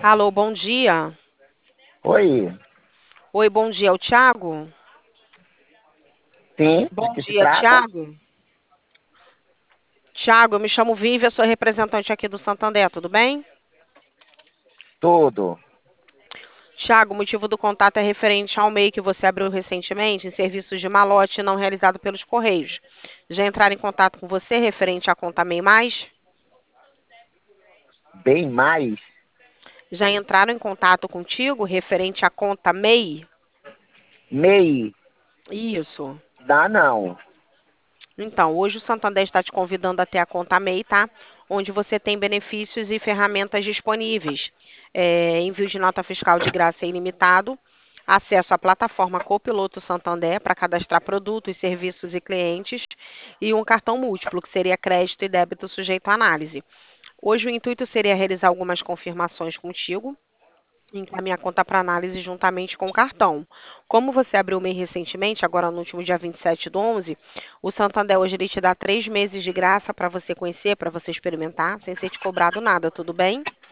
Alô, bom dia. Oi, Oi, bom dia, é o Thiago? sim, de Bom que se dia, trata? Thiago. Thiago, eu me chamo Vivian, sou representante aqui do Santander, tudo bem? Tudo. Thiago, o motivo do contato é referente ao MEI que você abriu recentemente em serviços de malote não realizado pelos Correios. Já entraram em contato com você referente à conta MEI Mais? Bem mais? Já entraram em contato contigo referente à conta MEI? MEI? Isso. Dá não. Então, hoje o Santander está te convidando até a conta MEI, tá? Onde você tem benefícios e ferramentas disponíveis. Envio de nota fiscal de graça ilimitado, acesso à plataforma Copiloto Santander para cadastrar produtos, serviços e clientes, e um cartão múltiplo, que seria crédito e débito sujeito à análise. Hoje o intuito seria realizar algumas confirmações contigo e encaminhar a conta para análise juntamente com o cartão. Como você abriu o MEI recentemente, agora no último dia 27/11, o Santander hoje ele te dá 3 meses de graça para você conhecer, para você experimentar, sem ser te cobrado nada, tudo bem?